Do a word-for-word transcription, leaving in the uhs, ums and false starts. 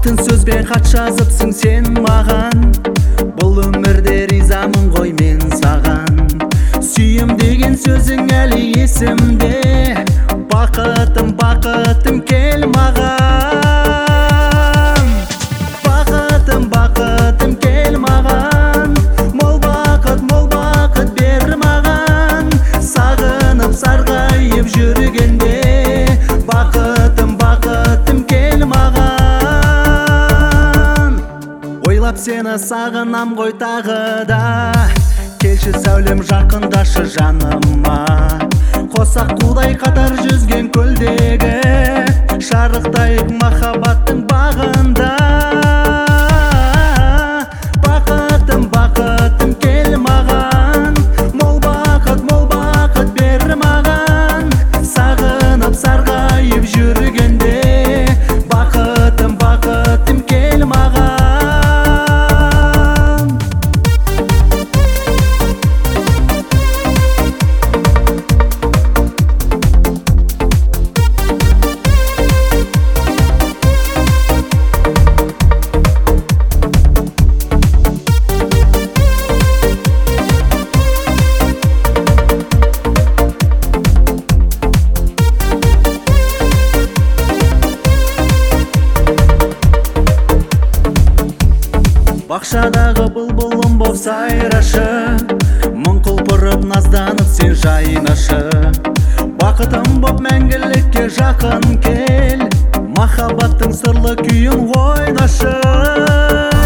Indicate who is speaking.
Speaker 1: алтын сөзбен хат жазыпсың сен маған. Бұл өмірде ризамын ғой мен саған. Сүйем деген сөзің әлі есімде. Бақытым, бақытым кел маған. Бақытым, бақытым кел маған. Мол бақыт, мол бақыт бер маған. Сағынып сарғайып жүргенде. Бақытым, бақытым кел маған. Ойлап сені сағынам ғой тағы да. Келші сәулем жақындашы жаныма. Қосақ қудай қатар жүзген көлдегі. Шарықтайық махаббаттың бағында. Бақытым, бақытым кел маған. Мол бақыт, мол бақыт бер маған. Сағынып сарғайып жүргенде. Бақытым, бақытым кел маған. Бақшадағы бұлбұлым боп сайрашы. Мың құлпырып назданып сен жайнашы. Бақытым боп мәңгілікке жақын кел. Махаббаттың сырлы күйін ойнашы.